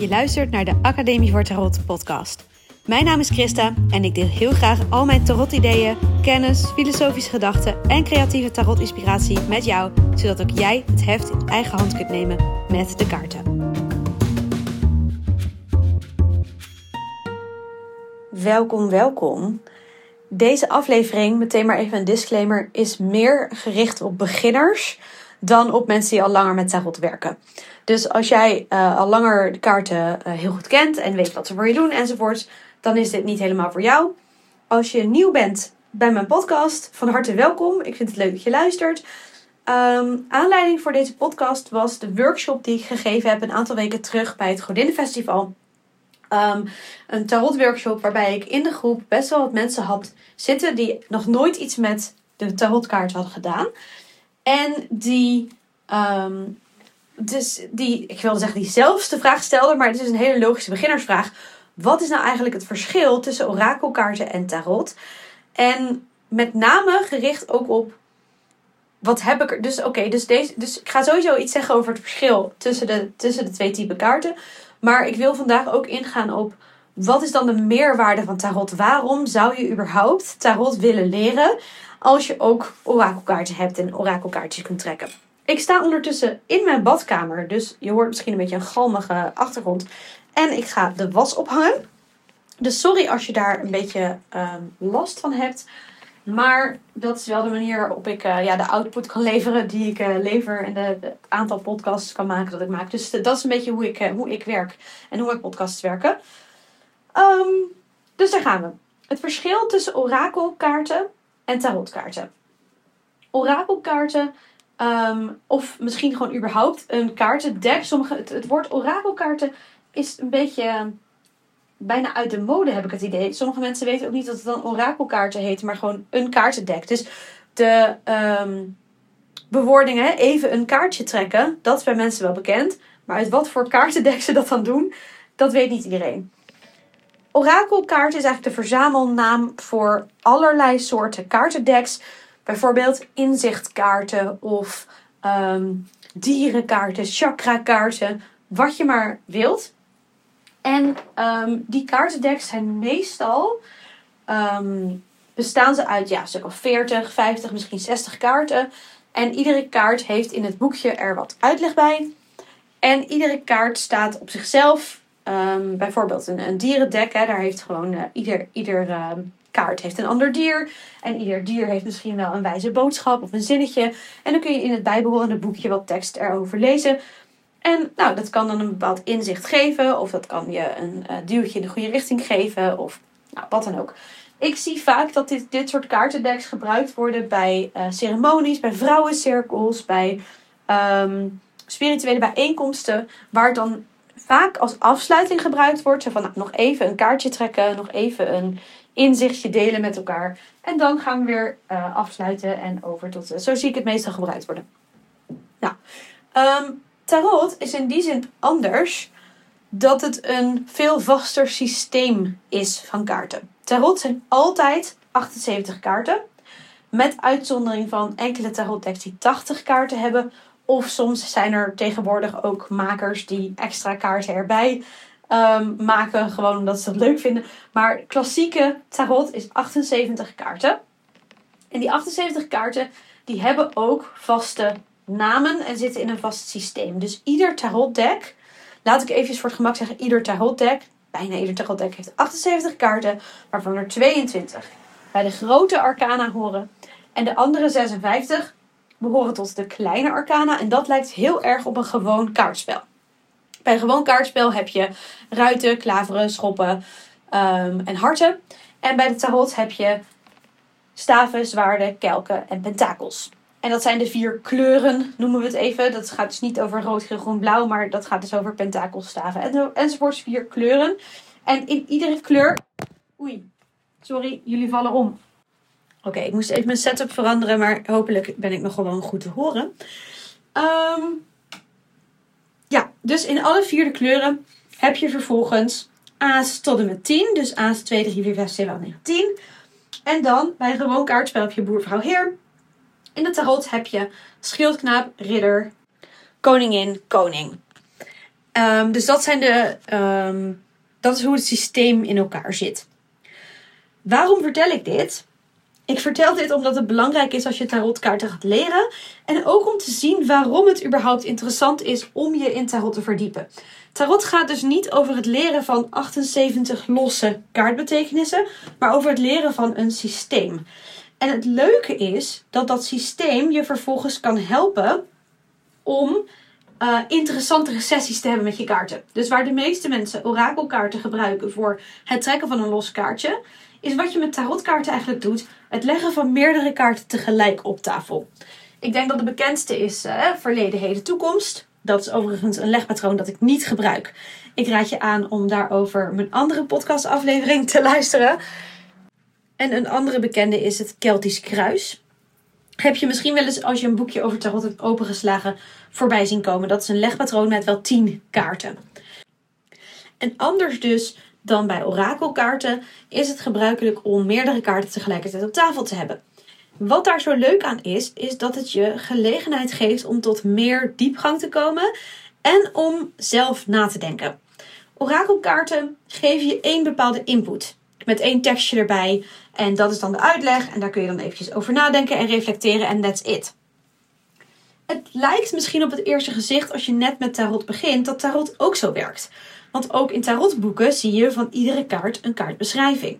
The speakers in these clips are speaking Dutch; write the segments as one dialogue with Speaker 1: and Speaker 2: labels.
Speaker 1: Je luistert naar de Academie voor Tarot podcast. Mijn naam is Christa en ik deel heel graag al mijn tarot-ideeën, kennis, filosofische gedachten en creatieve tarot-inspiratie met jou, zodat ook jij het heft in eigen hand kunt nemen met de kaarten. Welkom. Deze aflevering, meteen maar even een disclaimer, is meer gericht op beginners dan op mensen die al langer met tarot werken. Dus als jij al langer de kaarten heel goed kent en weet wat ze voor je doen enzovoort, dan is dit niet helemaal voor jou. Als je nieuw bent bij mijn podcast, van harte welkom. Ik vind het leuk dat je luistert. Aanleiding voor deze podcast was de workshop die ik gegeven heb een aantal weken terug bij het Godinnenfestival. Een tarot workshop waarbij ik in de groep best wel wat mensen had zitten die nog nooit iets met de tarotkaart hadden gedaan. En die ik wilde zeggen die zelfs de vraag stelden, maar het is een hele logische beginnersvraag. Wat is nou eigenlijk het verschil tussen orakelkaarten en tarot? En met name gericht ook op wat heb ik er. Dus ik ga sowieso iets zeggen over het verschil tussen de twee typen kaarten. Maar ik wil vandaag ook ingaan op wat is dan de meerwaarde van tarot? Waarom zou je überhaupt tarot willen leren als je ook orakelkaarten hebt en orakelkaartjes kunt trekken? Ik sta ondertussen in mijn badkamer, dus je hoort misschien een beetje een galmige achtergrond. En ik ga de was ophangen. Dus sorry als je daar een beetje last van hebt. Maar dat is wel de manier waarop ik de output kan leveren die ik lever. En het aantal podcasts kan maken dat ik maak. Dus dat is een beetje hoe ik werk en hoe mijn podcasts werken. Dus daar gaan we. Het verschil tussen orakelkaarten en tarotkaarten. Orakelkaarten, of misschien gewoon überhaupt een kaartendek. Het woord orakelkaarten is een beetje bijna uit de mode, heb ik het idee. Sommige mensen weten ook niet dat het dan orakelkaarten heet, maar gewoon een kaartendek. Dus de bewoordingen, even een kaartje trekken, dat is bij mensen wel bekend. Maar uit wat voor kaartendek ze dat dan doen, dat weet niet iedereen. Orakelkaarten is eigenlijk de verzamelnaam voor allerlei soorten kaartendeks. Bijvoorbeeld inzichtkaarten of dierenkaarten, chakrakaarten, wat je maar wilt. En die kaartendeks zijn meestal, bestaan ze uit een stuk of 40, 50, misschien 60 kaarten. En iedere kaart heeft in het boekje er wat uitleg bij. En iedere kaart staat op zichzelf. Bijvoorbeeld een dierendek, daar heeft gewoon ieder kaart heeft een ander dier. En ieder dier heeft misschien wel een wijze boodschap of een zinnetje. En dan kun je in het bijbehorende boekje wat tekst erover lezen. En dat kan dan een bepaald inzicht geven. Of dat kan je een duwtje in de goede richting geven. Of wat dan ook. Ik zie vaak dat dit soort kaartendeks gebruikt worden bij ceremonies, bij vrouwencirkels, bij spirituele bijeenkomsten. Waar het dan vaak als afsluiting gebruikt wordt. Zo van nog even een kaartje trekken, nog even een inzichtje delen met elkaar. En dan gaan we weer afsluiten en over tot... Zo zie ik het meestal gebruikt worden. Tarot is in die zin anders dat het een veel vaster systeem is van kaarten. Tarot zijn altijd 78 kaarten. Met uitzondering van enkele tarotdecks die 80 kaarten hebben. Of soms zijn er tegenwoordig ook makers die extra kaarten erbij maken. Gewoon omdat ze dat leuk vinden. Maar klassieke tarot is 78 kaarten. En die 78 kaarten die hebben ook vaste namen en zitten in een vast systeem. Dus ieder tarotdeck, laat ik even voor het gemak zeggen, bijna ieder tarotdeck heeft 78 kaarten, waarvan er 22 bij de grote arcana horen. En de andere 56 behoren tot de kleine arcana. En dat lijkt heel erg op een gewoon kaartspel. Bij een gewoon kaartspel heb je ruiten, klaveren, schoppen en harten. En bij de tarot heb je staven, zwaarden, kelken en pentakels. En dat zijn de 4 kleuren, noemen we het even. Dat gaat dus niet over rood, geel, groen, blauw. Maar dat gaat dus over pentakels, staven enzovoorts. 4 kleuren. En in iedere kleur... Oei, sorry, jullie vallen om. Oké, ik moest even mijn setup veranderen. Maar hopelijk ben ik nog gewoon goed te horen. Dus in alle 4 kleuren heb je vervolgens A's tot en met 10. Dus A's 2, 3, 4, 5, 6, 7, 8, 9, 10. En dan bij een gewoon kaartspel heb je boer, vrouw, heer. In de tarot heb je schildknaap, ridder, koningin, koning. Dus dat is hoe het systeem in elkaar zit. Waarom vertel ik dit? Ik vertel dit omdat het belangrijk is als je tarotkaarten gaat leren. En ook om te zien waarom het überhaupt interessant is om je in tarot te verdiepen. Tarot gaat dus niet over het leren van 78 losse kaartbetekenissen, maar over het leren van een systeem. En het leuke is dat dat systeem je vervolgens kan helpen om interessantere sessies te hebben met je kaarten. Dus waar de meeste mensen orakelkaarten gebruiken voor het trekken van een los kaartje, is wat je met tarotkaarten eigenlijk doet: het leggen van meerdere kaarten tegelijk op tafel. Ik denk dat de bekendste is verleden, heden, toekomst. Dat is overigens een legpatroon dat ik niet gebruik. Ik raad je aan om daarover mijn andere podcastaflevering te luisteren. En een andere bekende is het Keltisch kruis. Heb je misschien wel eens, als je een boekje over tarot hebt opengeslagen, voorbij zien komen. Dat is een legpatroon met wel 10 kaarten. En anders dus dan bij orakelkaarten is het gebruikelijk om meerdere kaarten tegelijkertijd op tafel te hebben. Wat daar zo leuk aan is dat het je gelegenheid geeft om tot meer diepgang te komen en om zelf na te denken. Orakelkaarten geven je 1 bepaalde input met 1 tekstje erbij en dat is dan de uitleg en daar kun je dan eventjes over nadenken en reflecteren en that's it. Het lijkt misschien op het eerste gezicht als je net met tarot begint dat tarot ook zo werkt. Want ook in tarotboeken zie je van iedere kaart een kaartbeschrijving.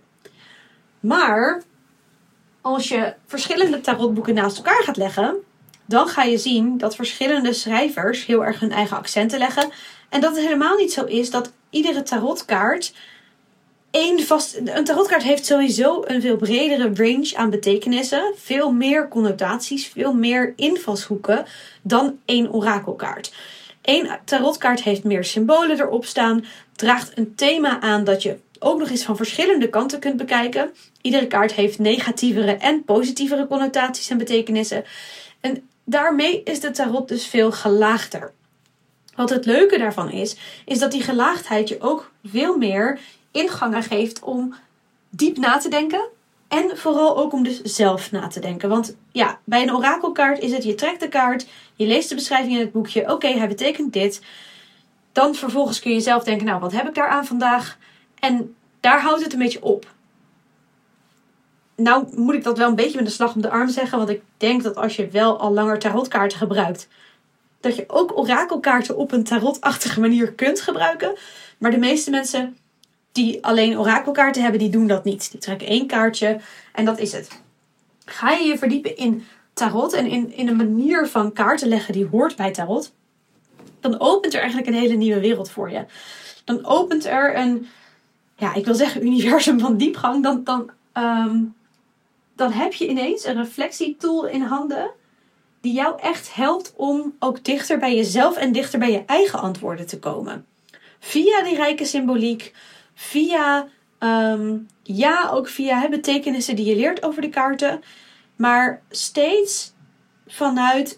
Speaker 1: Maar als je verschillende tarotboeken naast elkaar gaat leggen, dan ga je zien dat verschillende schrijvers heel erg hun eigen accenten leggen. En dat het helemaal niet zo is dat iedere tarotkaart een tarotkaart heeft sowieso een veel bredere range aan betekenissen. Veel meer connotaties, veel meer invalshoeken dan 1 orakelkaart. 1 tarotkaart heeft meer symbolen erop staan, draagt een thema aan dat je ook nog eens van verschillende kanten kunt bekijken. Iedere kaart heeft negatievere en positievere connotaties en betekenissen. En daarmee is de tarot dus veel gelaagder. Wat het leuke daarvan is dat die gelaagdheid je ook veel meer ingangen geeft om diep na te denken. En vooral ook om dus zelf na te denken. Want ja, bij een orakelkaart is het: je trekt de kaart, je leest de beschrijving in het boekje. Oké, hij betekent dit. Dan vervolgens kun je zelf denken: nou, wat heb ik daaraan vandaag? En daar houdt het een beetje op. Nou moet ik dat wel een beetje met de slag om de arm zeggen. Want ik denk dat als je wel al langer tarotkaarten gebruikt, dat je ook orakelkaarten op een tarotachtige manier kunt gebruiken. Maar de meeste mensen die alleen orakelkaarten hebben, die doen dat niet. Die trekken 1 kaartje en dat is het. Ga je je verdiepen in tarot en in een manier van kaarten leggen die hoort bij tarot, dan opent er eigenlijk een hele nieuwe wereld voor je. Dan opent er een, ik wil zeggen universum van diepgang. Dan heb je ineens een reflectietool in handen die jou echt helpt om ook dichter bij jezelf en dichter bij je eigen antwoorden te komen. Via die rijke symboliek, ook via betekenissen die je leert over de kaarten, maar steeds vanuit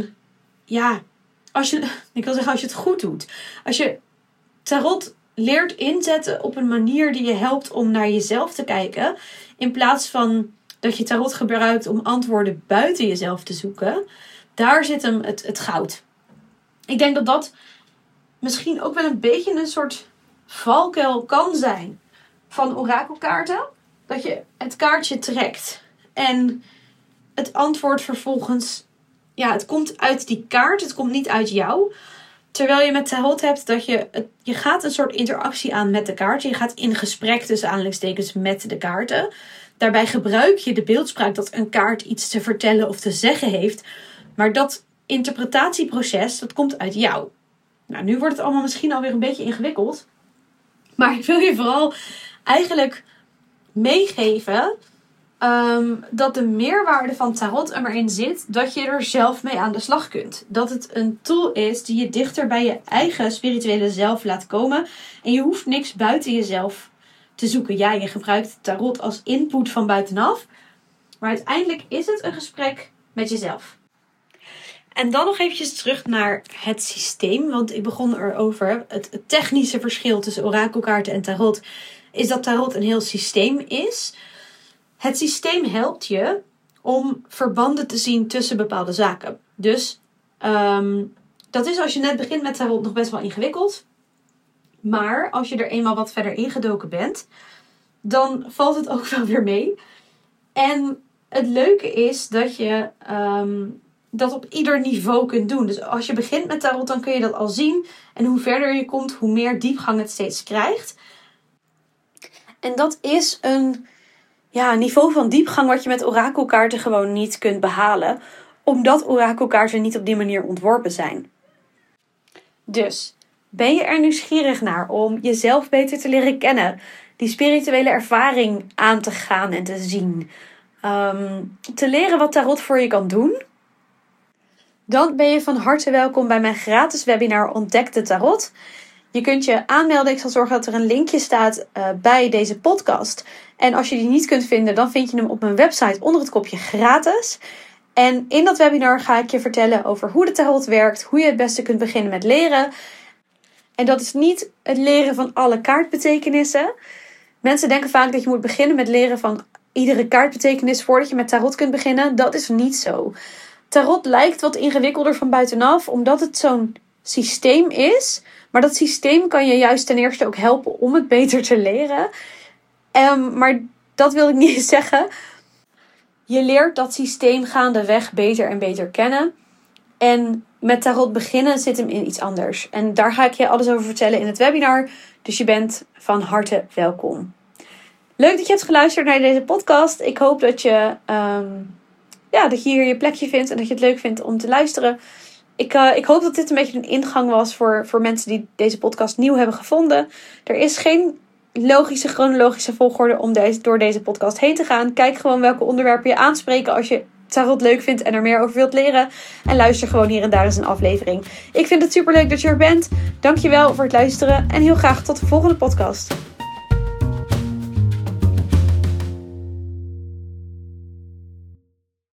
Speaker 1: als je het goed doet. Als je tarot leert inzetten op een manier die je helpt om naar jezelf te kijken, in plaats van dat je tarot gebruikt om antwoorden buiten jezelf te zoeken, daar zit hem het goud. Ik denk dat dat misschien ook wel een beetje een soort valkuil kan zijn van orakelkaarten. Dat je het kaartje trekt en het antwoord vervolgens, het komt uit die kaart, het komt niet uit jou. Terwijl je met tarot hebt dat je gaat een soort interactie aan met de kaarten. Je gaat in gesprek tussen aanhalingstekens met de kaarten. Daarbij gebruik je de beeldspraak dat een kaart iets te vertellen of te zeggen heeft. Maar dat interpretatieproces, dat komt uit jou. Nou, nu wordt het allemaal misschien alweer een beetje ingewikkeld. Maar ik wil je vooral eigenlijk meegeven dat de meerwaarde van tarot erin zit dat je er zelf mee aan de slag kunt. Dat het een tool is die je dichter bij je eigen spirituele zelf laat komen. En je hoeft niks buiten jezelf te zoeken. Ja, je gebruikt tarot als input van buitenaf. Maar uiteindelijk is het een gesprek met jezelf. En dan nog eventjes terug naar het systeem. Want ik begon erover. Het technische verschil tussen orakelkaarten en tarot is dat tarot een heel systeem is. Het systeem helpt je om verbanden te zien tussen bepaalde zaken. Dus Dat is als je net begint met tarot nog best wel ingewikkeld. Maar als je er eenmaal wat verder ingedoken bent, dan valt het ook wel weer mee. En het leuke is dat je dat op ieder niveau kunt doen. Dus als je begint met tarot, dan kun je dat al zien. En hoe verder je komt, hoe meer diepgang het steeds krijgt. En dat is een niveau van diepgang wat je met orakelkaarten gewoon niet kunt behalen. Omdat orakelkaarten niet op die manier ontworpen zijn. Dus, ben je er nieuwsgierig naar om jezelf beter te leren kennen? Die spirituele ervaring aan te gaan en te zien. Te leren wat tarot voor je kan doen? Dan ben je van harte welkom bij mijn gratis webinar Ontdek de Tarot. Je kunt je aanmelden. Ik zal zorgen dat er een linkje staat bij deze podcast. En als je die niet kunt vinden, dan vind je hem op mijn website onder het kopje gratis. En in dat webinar ga ik je vertellen over hoe de tarot werkt, hoe je het beste kunt beginnen met leren. En dat is niet het leren van alle kaartbetekenissen. Mensen denken vaak dat je moet beginnen met leren van iedere kaartbetekenis voordat je met tarot kunt beginnen. Dat is niet zo. Tarot lijkt wat ingewikkelder van buitenaf, omdat het zo'n systeem is. Maar dat systeem kan je juist ten eerste ook helpen om het beter te leren. Maar dat wil ik niet eens zeggen. Je leert dat systeem gaandeweg beter en beter kennen. En met tarot beginnen zit hem in iets anders. En daar ga ik je alles over vertellen in het webinar. Dus je bent van harte welkom. Leuk dat je hebt geluisterd naar deze podcast. Ik hoop dat je, dat je hier je plekje vindt en dat je het leuk vindt om te luisteren. Ik hoop dat dit een beetje een ingang was voor mensen die deze podcast nieuw hebben gevonden. Er is geen chronologische volgorde om door deze podcast heen te gaan. Kijk gewoon welke onderwerpen je aanspreken als je tarot leuk vindt en er meer over wilt leren. En luister gewoon hier en daar eens een aflevering. Ik vind het superleuk dat je er bent. Dankjewel voor het luisteren en heel graag tot de volgende podcast.